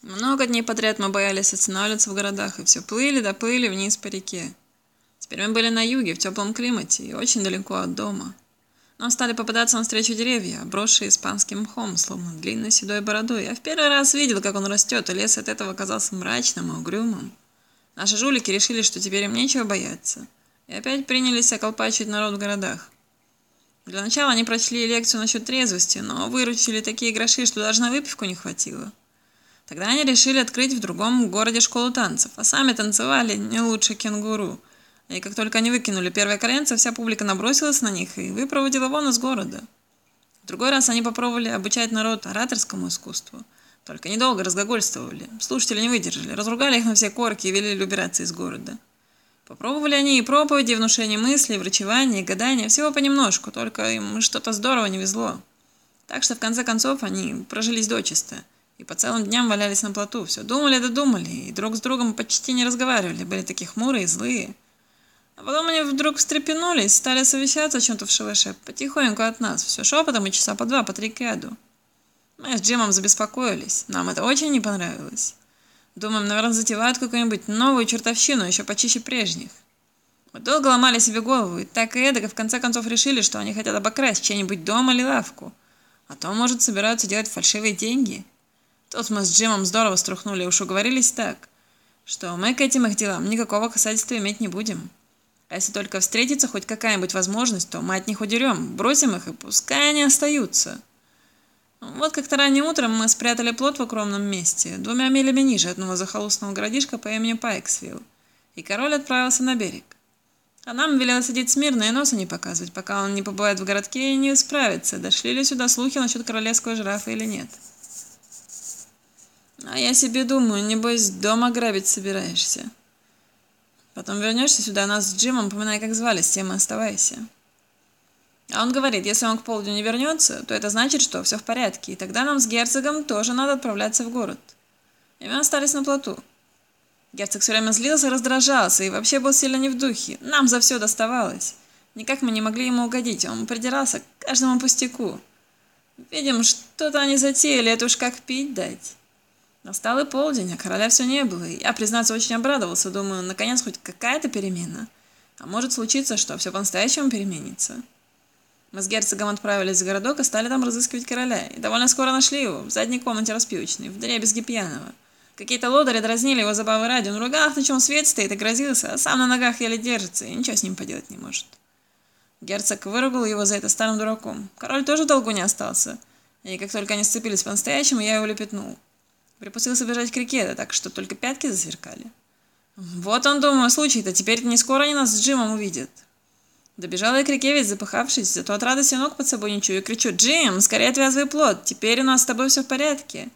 Много дней подряд мы боялись останавливаться в городах, и все плыли да плыли вниз по реке. Теперь мы были на юге, в теплом климате, и очень далеко от дома. Нам стали попадаться навстречу деревья, обросшие испанским мхом, словно длинной седой бородой. Я в первый раз видел, как он растет, и лес от этого казался мрачным и угрюмым. Наши жулики решили, что теперь им нечего бояться, и опять принялись околпачивать народ в городах. Для начала они прочли лекцию насчет трезвости, но выручили такие гроши, что даже на выпивку не хватило. Тогда они решили открыть в другом городе школу танцев, а сами танцевали не лучше кенгуру. И как только они выкинули первое коленце, вся публика набросилась на них и выпроводила вон из города. В другой раз они попробовали обучать народ ораторскому искусству. Только недолго разглагольствовали. Слушатели не выдержали, разругали их на все корки и велели убираться из города. Попробовали они и проповеди, и внушение мыслей, и врачевание, и гадания, всего понемножку, только им что-то здорово не везло. Так что в конце концов они прожились дочисто. И по целым дням валялись на плоту, все думали да думали, и друг с другом почти не разговаривали, были такие хмурые и злые. А потом они вдруг встрепенулись, стали совещаться о чем-то в шалаше, потихоньку от нас, все шепотом и часа по два, по три к ряду. Мы с Джимом забеспокоились, нам это очень не понравилось. Думаем, наверное, затевают какую-нибудь новую чертовщину, еще почище прежних. Мы долго ломали себе голову, и так и эдак, в конце концов решили, что они хотят обокрасть чей-нибудь дом или лавку. А то, может, собираются делать фальшивые деньги. Тут мы с Джимом здорово струхнули и уж уговорились так, что мы к этим их делам никакого касательства иметь не будем. А если только встретится хоть какая-нибудь возможность, то мы от них удерем, бросим их, и пускай они остаются. Вот как-то ранним утром мы спрятали плот в укромном месте, 2 милями ниже одного захолустного городишка по имени Пайксвилл, и король отправился на берег. А нам велело сидеть смирно и носа не показывать, пока он не побывает в городке и не справится, дошли ли сюда слухи насчет королевского жирафа или нет. А я себе думаю, небось, дома грабить собираешься. Потом вернешься сюда, нас с Джимом, поминай, как звали, с тем и оставайся. А он говорит, если он к полдню не вернется, то это значит, что все в порядке, и тогда нам с герцогом тоже надо отправляться в город. И мы остались на плоту. Герцог все время злился и раздражался, и вообще был сильно не в духе. Нам за все доставалось. Никак мы не могли ему угодить, он придирался к каждому пустяку. Видим, что-то они затеяли, это уж как пить дать. Настал и полдень, а короля все не было, и я, признаться, очень обрадовался, думаю, наконец хоть какая-то перемена. А может случиться, что все по-настоящему переменится. Мы с герцогом отправились в городок и стали там разыскивать короля, и довольно скоро нашли его в задней комнате распивочной, вдребезги пьяного. Какие-то лодыри дразнили его забавы ради, он в ругах, на чем свет стоит, и грозился, а сам на ногах еле держится, и ничего с ним поделать не может. Герцог выругал его за это старым дураком. Король тоже в долгу не остался, и как только они сцепились по-настоящему, я его лепетнул. Припустился бежать к реке, да так, что только пятки засверкали. Вот он, думаю, случай-то, теперь не скоро они нас с Джимом увидят. Добежала я к реке, весь запыхавшись, зато от радости ног под собой не чую, и кричу: «Джим, скорее отвязывай плот, теперь у нас с тобой все в порядке».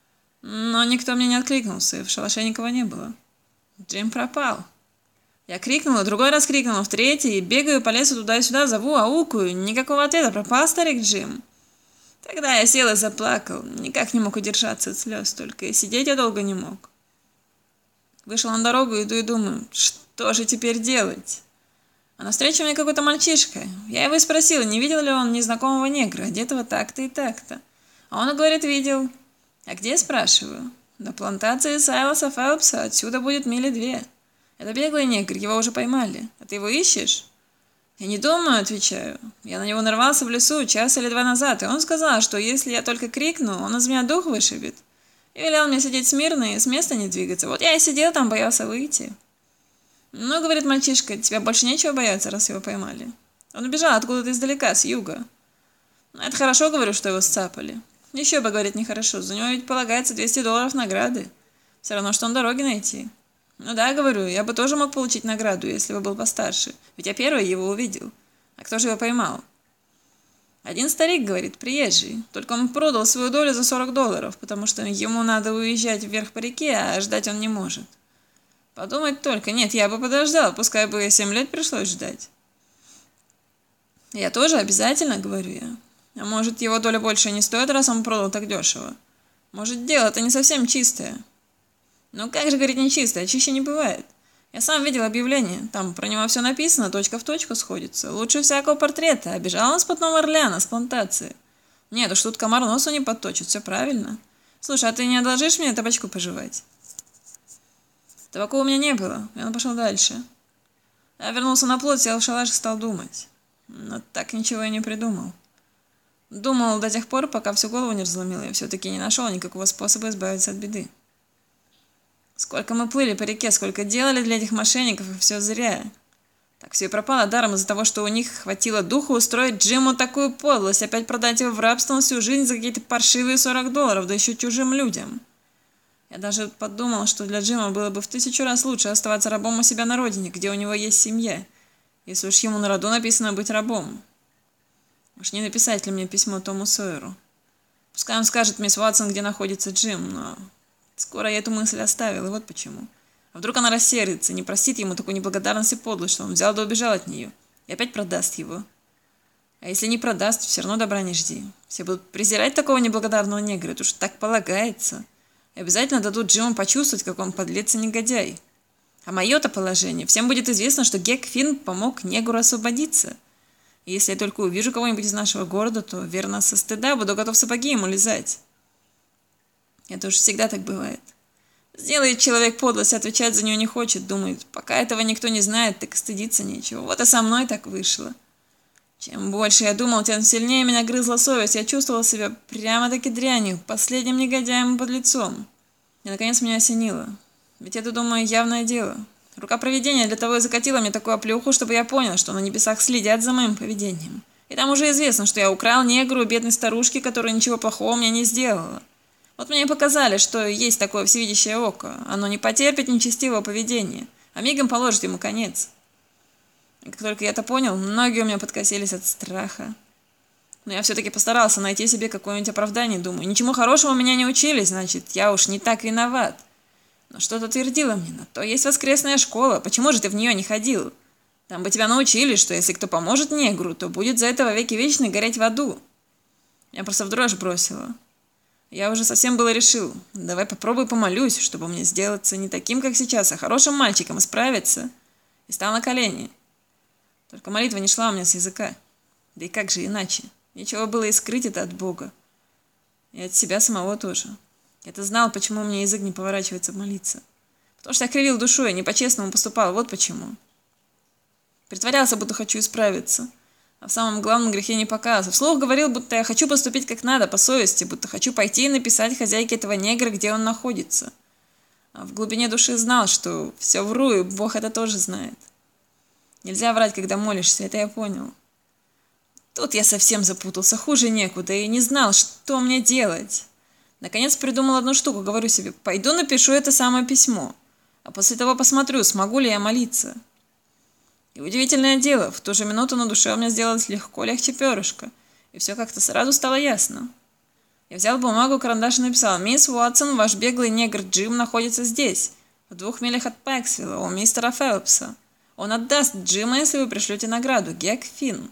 Но никто мне не откликнулся, и в шалаше никого не было. Джим пропал. Я крикнула, другой раз крикнула, в третий, и бегаю по лесу туда и сюда, зову, аукаю, никакого ответа, пропал старик Джим. Тогда я сел и заплакал, никак не мог удержаться от слез, только и сидеть я долго не мог. Вышел на дорогу, иду и думаю, что же теперь делать? А навстречу мне какой-то мальчишка. Я его и спросила, не видел ли он незнакомого негра, одетого так-то и так-то. А он говорит, видел. А где, спрашиваю? На плантации Сайлоса Фелпса, отсюда будет 2 мили. Это беглый негр, его уже поймали. А ты его ищешь? Я не думаю, отвечаю. Я на него нарвался в лесу 1 или 2 часа назад, и он сказал, что если я только крикну, он из меня дух вышибет. И велел мне сидеть смирно и с места не двигаться. Вот я и сидел там, боялся выйти. Ну, говорит мальчишка, тебя больше нечего бояться, раз его поймали. Он убежал откуда-то издалека, с юга. Ну, это хорошо, говорю, что его сцапали. Еще бы, говорит, нехорошо, за него ведь полагается $200 награды. Все равно, что он дороги найти. Ну да, говорю, я бы тоже мог получить награду, если бы был постарше, ведь я первый его увидел. А кто же его поймал? Один старик, говорит, приезжий, только он продал свою долю за $40, потому что ему надо уезжать вверх по реке, а ждать он не может. Подумать только, нет, я бы подождал, пускай бы 7 лет пришлось ждать. Я тоже обязательно, говорю я. А может, его доля больше не стоит, раз он продал так дешево? Может, дело-то не совсем чистое? Ну как же, говорит, нечистое, чище не бывает. Я сам видел объявление, там про него все написано, точка в точку сходится. Лучше всякого портрета, а бежал он с Потного Орлеана, с плантации. Нет уж, тут комар носу не подточит, все правильно. Слушай, а ты не одолжишь мне табачку пожевать? Табаку у меня не было, и он пошел дальше. Я вернулся на плот, сел в шалаш и стал думать. Но так ничего и не придумал. Думал до тех пор, пока всю голову не разломил, и все-таки не нашел никакого способа избавиться от беды. Сколько мы плыли по реке, сколько делали для этих мошенников, и все зря. Так все и пропало даром из-за того, что у них хватило духу устроить Джиму такую подлость, опять продать его в рабство на всю жизнь за какие-то паршивые $40, да еще чужим людям. Я даже подумал, что для Джима было бы в 1000 раз лучше оставаться рабом у себя на родине, где у него есть семья, если уж ему на роду написано быть рабом. Уж не написать ли мне письмо Тому Сойеру? Пускай он скажет мисс Уотсон, где находится Джим, но скоро я эту мысль оставил, и вот почему. А вдруг она рассердится, не простит ему такой неблагодарности и подлость, что он взял да убежал от нее, и опять продаст его. А если не продаст, все равно добра не жди. Все будут презирать такого неблагодарного негра, это уж так полагается. И обязательно дадут Джиму почувствовать, как он подлец и негодяй. А мое-то положение, всем будет известно, что Гек Финн помог негру освободиться. И если я только увижу кого-нибудь из нашего города, то, верно, со стыда буду готов сапоги ему лизать. Это уж всегда так бывает. Сделает человек подлость, отвечать за нее не хочет, думает, пока этого никто не знает, так стыдиться нечего. Вот и со мной так вышло. Чем больше я думал, тем сильнее меня грызла совесть. Я чувствовал себя прямо-таки дрянью, последним негодяем и подлецом. И, наконец, меня осенило. Ведь это, думаю, явное дело. Рука провидения для того и закатила мне такую оплеуху, чтобы я понял, что на небесах следят за моим поведением. И там уже известно, что я украл негру у бедной старушки, которая ничего плохого мне не сделала. Вот мне показали, что есть такое всевидящее око. Оно не потерпит нечестивого поведения, а мигом положит ему конец. И как только я это понял, ноги у меня подкосились от страха. Но я все-таки постарался найти себе какое-нибудь оправдание, думаю. Ничему хорошему меня не учили, значит, я уж не так виноват. Но что-то твердило мне, на то есть воскресная школа, почему же ты в нее не ходил? Там бы тебя научили, что если кто поможет негру, то будет за это во веки вечные гореть в аду. Я просто в дрожь бросила. Я уже совсем было решил, давай попробуй помолюсь, чтобы мне сделаться не таким, как сейчас, а хорошим мальчиком, справиться. И стал на колени. Только молитва не шла у меня с языка. Да и как же иначе? Нечего было и скрыть это от Бога. И от себя самого тоже. Я-то знал, почему у меня язык не поворачивается молиться. Потому что я кривил душой, не по-честному поступал, вот почему. Притворялся, будто хочу исправиться. А в самом главном грехе не показывал. Вслух говорил, будто я хочу поступить как надо, по совести, будто хочу пойти и написать хозяйке этого негра, где он находится. А в глубине души знал, что все вру, и Бог это тоже знает. Нельзя врать, когда молишься, это я понял. Тут я совсем запутался, хуже некуда, и не знал, что мне делать. Наконец придумал одну штуку, говорю себе, пойду напишу это самое письмо, а после того посмотрю, смогу ли я молиться. И удивительное дело, в ту же минуту на душе у меня сделалось легче перышко, и все как-то сразу стало ясно. Я взял бумагу, карандаш и написал, «Мисс Уотсон, ваш беглый негр Джим находится здесь, в 2 милях от Пэксвилла, у мистера Фелпса. Он отдаст Джима, если вы пришлете награду, Гек Финн».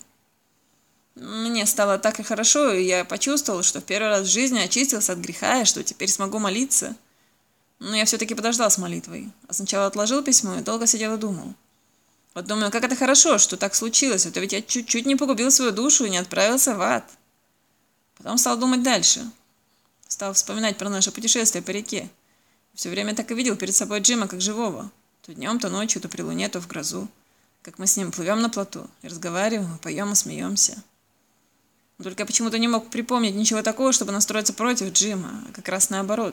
Мне стало так и хорошо, и я почувствовал, что в первый раз в жизни очистился от греха, и что теперь смогу молиться. Но я все-таки подождал с молитвой, а сначала отложил письмо и долго сидел и думал. Вот думаю, как это хорошо, что так случилось, а то ведь я чуть-чуть не погубил свою душу и не отправился в ад. Потом стал думать дальше. Стал вспоминать про наше путешествие по реке. Все время так и видел перед собой Джима как живого. То днем, то ночью, то при луне, то в грозу. Как мы с ним плывем на плоту и разговариваем, и поем, и смеемся. Но только я почему-то не мог припомнить ничего такого, чтобы настроиться против Джима, а как раз наоборот.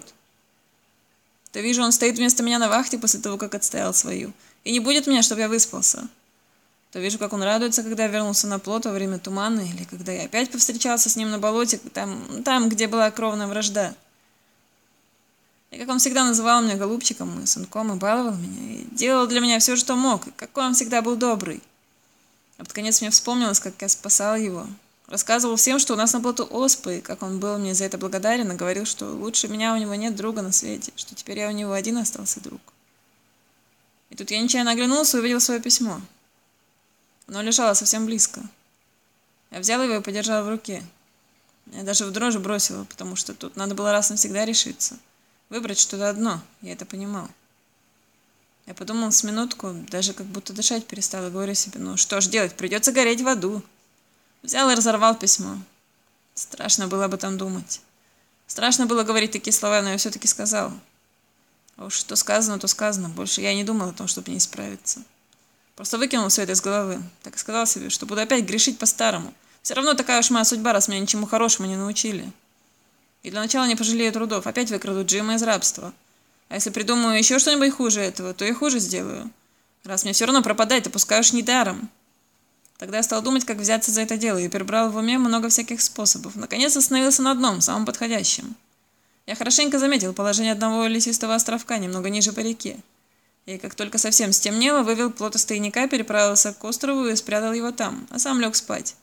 То вижу, он стоит вместо меня на вахте после того, как отстоял свою, и не будет меня, чтобы я выспался. То вижу, как он радуется, когда я вернулся на плот во время тумана, или когда я опять повстречался с ним на болоте, там, где была кровная вражда. И как он всегда называл меня голубчиком и сынком, и баловал меня, и делал для меня все, что мог, и какой он всегда был добрый. А под конец мне вспомнилось, как я спасал его. Рассказывал всем, что у нас на плоту оспы, и как он был мне за это благодарен, и говорил, что лучше меня у него нет друга на свете, что теперь я у него один остался друг. И тут я нечаянно оглянулся и увидел свое письмо. Оно лежало совсем близко. Я взял его и подержал в руке. Я даже в дрожь бросила, потому что тут надо было раз навсегда решиться. Выбрать что-то одно, я это понимал. Я подумал с минутку, даже как будто дышать перестал, и говорю себе, ну что ж делать, придется гореть в аду. Взял и разорвал письмо. Страшно было об этом думать. Страшно было говорить такие слова, но я все-таки сказал. А уж что сказано, то сказано. Больше я не думал о том, чтобы не справиться. Просто выкинул все это из головы. Так и сказал себе, что буду опять грешить по-старому. Все равно такая уж моя судьба, раз меня ничему хорошему не научили. И для начала не пожалею трудов. Опять выкраду Джима из рабства. А если придумаю еще что-нибудь хуже этого, то и хуже сделаю. Раз мне все равно пропадать, то пускай уж не даром. Тогда я стал думать, как взяться за это дело, и перебрал в уме много всяких способов. Наконец остановился на одном, самом подходящем. Я хорошенько заметил положение одного лесистого островка немного ниже по реке. И как только совсем стемнело, вывел плот из тайника, переправился к острову и спрятал его там, а сам лег спать.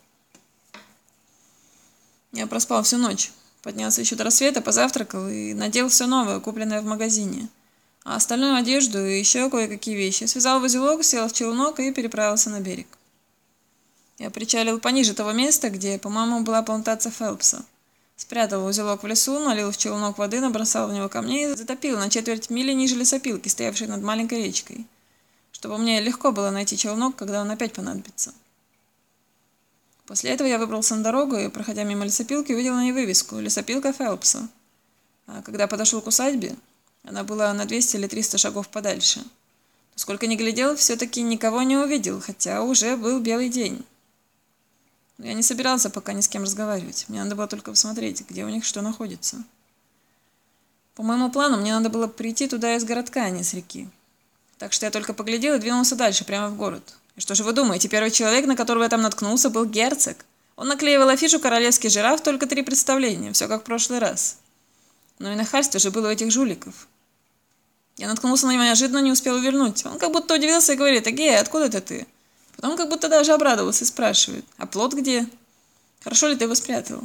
Я проспал всю ночь. Поднялся еще до рассвета, позавтракал и надел все новое, купленное в магазине. А остальную одежду и еще кое-какие вещи связал в узелок, сел в челнок и переправился на берег. Я причалил пониже того места, где, по-моему, была плантация Фелпса. Спрятал узелок в лесу, налил в челнок воды, набросал в него камней и затопил на четверть мили ниже лесопилки, стоявшей над маленькой речкой, чтобы мне легко было найти челнок, когда он опять понадобится. После этого я выбрался на дорогу и, проходя мимо лесопилки, увидел на ней вывеску «Лесопилка Фелпса». А когда подошел к усадьбе, она была на 200 или 300 шагов подальше. Сколько ни глядел, все-таки никого не увидел, хотя уже был белый день. Но я не собирался пока ни с кем разговаривать. Мне надо было только посмотреть, где у них что находится. По моему плану, мне надо было прийти туда из городка, а не с реки. Так что я только поглядел и двинулся дальше, прямо в город. И что же вы думаете, первый человек, на которого я там наткнулся, был герцог? Он наклеивал афишу «Королевский жираф», только 3 представления, все как в прошлый раз. Но и нахальство же было у этих жуликов. Я наткнулся на него неожиданно, не успел увернуть. Он как будто удивился и говорит: «Эгей, откуда это ты?» Потом как будто даже обрадовался и спрашивает: «А плот где? Хорошо ли ты его спрятал?»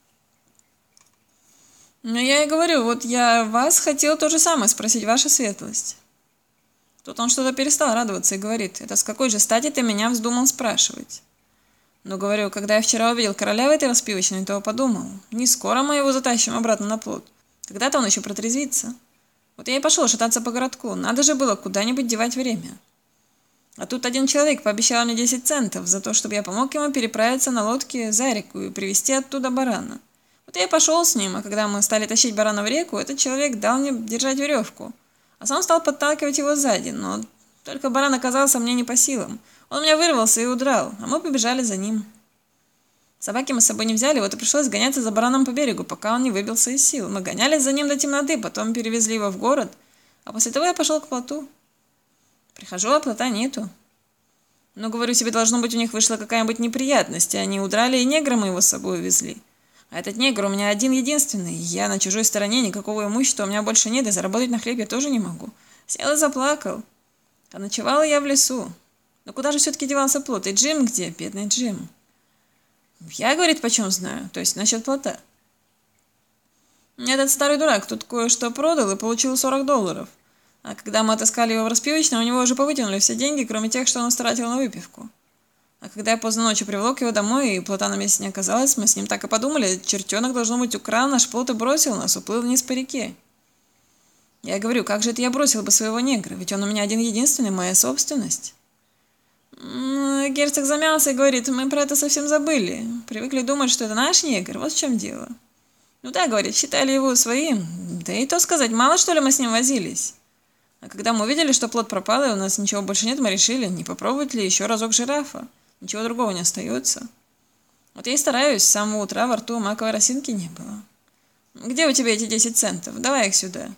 Но я и говорю: «Вот я вас хотел то же самое спросить, ваша светлость». Тут он что-то перестал радоваться и говорит: «Это с какой же стати ты меня вздумал спрашивать?» Но говорю: «Когда я вчера увидел короля в этой распивочной, то подумал, не скоро мы его затащим обратно на плот. Когда-то он еще протрезвится. Вот я и пошел шататься по городку, надо же было куда-нибудь девать время. А тут один человек пообещал мне 10 центов за то, чтобы я помог ему переправиться на лодке за реку и привезти оттуда барана. Вот я и пошел с ним, а когда мы стали тащить барана в реку, этот человек дал мне держать веревку, а сам стал подталкивать его сзади, но только баран оказался мне не по силам. Он у меня вырвался и удрал, а мы побежали за ним. Собаки мы с собой не взяли, вот и пришлось гоняться за бараном по берегу, пока он не выбился из сил. Мы гонялись за ним до темноты, потом перевезли его в город, а после того я пошел к плоту. Прихожу, а плота нету. Но, говорю себе, должно быть, у них вышла какая-нибудь неприятность, и они удрали, и негра мы его с собой увезли. А этот негр у меня один-единственный, я на чужой стороне, никакого имущества у меня больше нет, и заработать на хлеб я тоже не могу. Сел и заплакал. А ночевала я в лесу. Но куда же все-таки девался плот? И Джим где? Бедный Джим. Я, говорит, почем знаю, то есть насчет плота. Этот старый дурак тут кое-что продал и получил $40. А когда мы отыскали его в распивочной, у него уже повытянули все деньги, кроме тех, что он стратил на выпивку. А когда я поздно ночью приволок его домой, и плота на месте не оказалось, мы с ним так и подумали: чертенок, должно быть, украл наш плот и бросил нас, уплыл вниз по реке. Я говорю: как же это я бросил бы своего негра, ведь он у меня один-единственный, моя собственность. Герцог замялся и говорит: мы про это совсем забыли. Привыкли думать, что это наш негр, вот в чем дело. Ну да, говорит, считали его своим. Да и то сказать, мало что ли мы с ним возились. А когда мы увидели, что плот пропал, и у нас ничего больше нет, мы решили, не попробовать ли еще разок жирафа. Ничего другого не остается. Вот я и стараюсь, с самого утра во рту маковой росинки не было. Где у тебя эти 10 центов? Давай их сюда.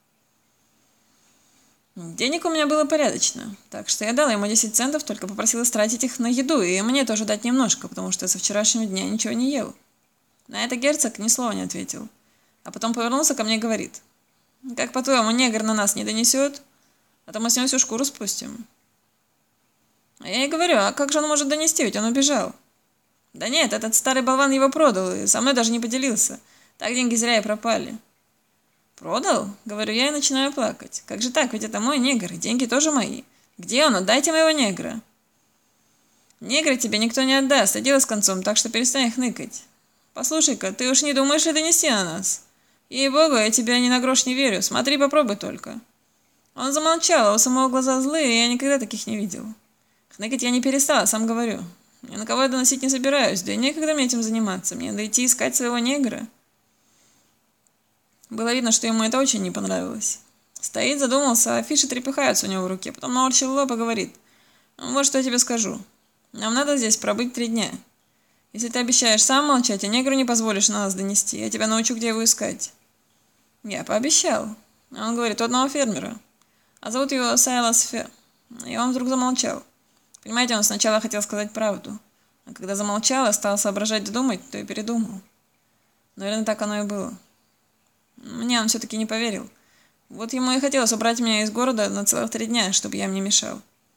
Денег у меня было порядочно, так что я дала ему 10 центов, только попросила тратить их на еду, и мне тоже дать немножко, потому что со вчерашнего дня ничего не ел. На это герцог ни слова не ответил, а потом повернулся ко мне и говорит: «Как, по-твоему, негр на нас не донесет? А то мы с ним всю шкуру спустим». А я ей говорю: «А как же он может донести, ведь он убежал». «Да нет, этот старый болван его продал, и со мной даже не поделился. Так деньги зря и пропали». «Продал?» — говорю я и начинаю плакать. «Как же так, ведь это мой негр, и деньги тоже мои. Где он? Отдайте моего негра». «Негра тебе никто не отдаст, а дело с концом, так что перестань хныкать. Послушай-ка, ты уж не думаешь ли донести на нас? Ей-богу, я тебя ни на грош не верю, смотри, попробуй только». Он замолчал, а у самого глаза злые, и я никогда таких не видел. Хныкать я не перестала, сам говорю. Ни на кого я доносить не собираюсь, да и некогда мне этим заниматься, мне надо идти искать своего негра. Было видно, что ему это очень не понравилось. Стоит, задумался, а афиши трепыхаются у него в руке. Потом наморщил лоб и говорит: «Вот что я тебе скажу. Нам надо здесь пробыть 3 дня. Если ты обещаешь сам молчать, а негру не позволишь на нас донести, я тебя научу, где его искать». Я пообещал. Он говорит: «У одного фермера. А зовут его Сайлас Фер». И он вдруг замолчал. Понимаете, он сначала хотел сказать правду. А когда замолчал и стал соображать и думать, то и передумал. Наверное, так оно и было. Мне он все-таки не поверил. Вот ему и хотелось убрать меня из города на целых 3 дня, чтобы я им не мешал.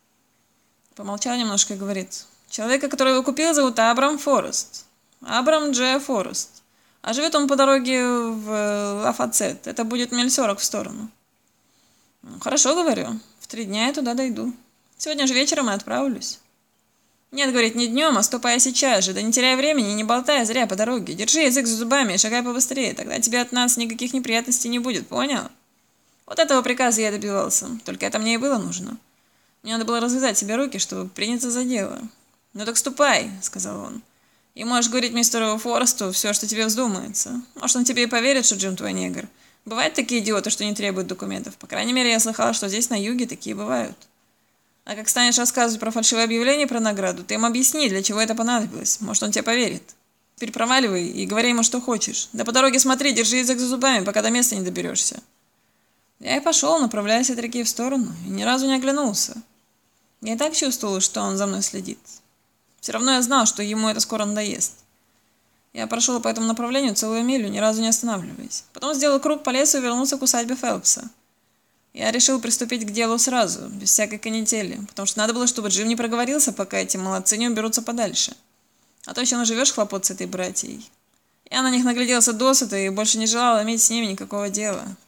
Помолчал немножко и говорит: «Человека, который его купил, зовут Абрам Форест. Абрам Дж. Форест. А живет он по дороге в Лафацет. Это будет миль 40 в сторону». «Ну, хорошо, — говорю, — в 3 дня я туда дойду. Сегодня же вечером и отправлюсь». «Нет, — говорит, — не днем, а ступай сейчас же. Да не теряй времени и не болтай зря по дороге. Держи язык за зубами и шагай побыстрее. Тогда тебе от нас никаких неприятностей не будет, понял?» Вот этого приказа я добивался. Только это мне и было нужно. Мне надо было развязать себе руки, чтобы приняться за дело. «Ну так ступай, — сказал он. И можешь говорить мистеру Форесту все, что тебе вздумается. Может, он тебе и поверит, что Джим твой негр. Бывают такие идиоты, что не требуют документов. По крайней мере, я слыхала, что здесь на юге такие бывают. А как станешь рассказывать про фальшивое объявление про награду, ты им объясни, для чего это понадобилось. Может, он тебе поверит. Теперь проваливай и говори ему, что хочешь. Да по дороге смотри, держи язык за зубами, пока до места не доберешься». Я и пошел, направляясь от реки в сторону, и ни разу не оглянулся. Я и так чувствовал, что он за мной следит. Все равно я знал, что ему это скоро надоест. Я прошел по этому направлению целую милю, ни разу не останавливаясь. Потом сделал круг по лесу и вернулся к усадьбе Фелпса. Я решил приступить к делу сразу, без всякой канители, потому что надо было, чтобы Джим не проговорился, пока эти молодцы не уберутся подальше. А то еще наживешь хлопот с этой братьей. Я на них нагляделся досыта и больше не желал иметь с ними никакого дела.